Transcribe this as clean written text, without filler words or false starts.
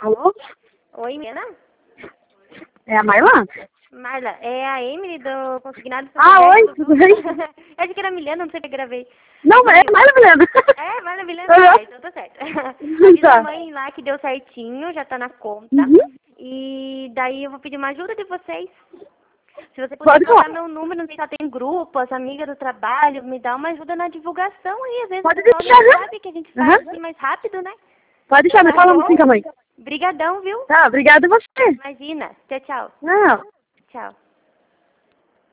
Alô? Oi, Milena? É a Marla? Marla, é a Emily do Consignado. Oi, tudo bem? Eu achei que era Milena, não sei o que eu gravei. Não, é a Marla Milena. É, Marla Milena, então tá certo. Avisa a mãe lá que deu certinho, já tá na conta. E daí eu vou pedir uma ajuda de vocês. Se você puder Pode passar falar. meu número, não sei se ela tem grupo, as amigas do trabalho, me dá uma ajuda na divulgação aí. Às vezes Pode o pessoal deixar, nem né? sabe que a gente faz assim mais rápido, né? Pode deixar, me Tá fala bom? assim com a mãe. Brigadão, viu? Tá, obrigada a você. Imagina. Tchau, tchau. Não. Tchau.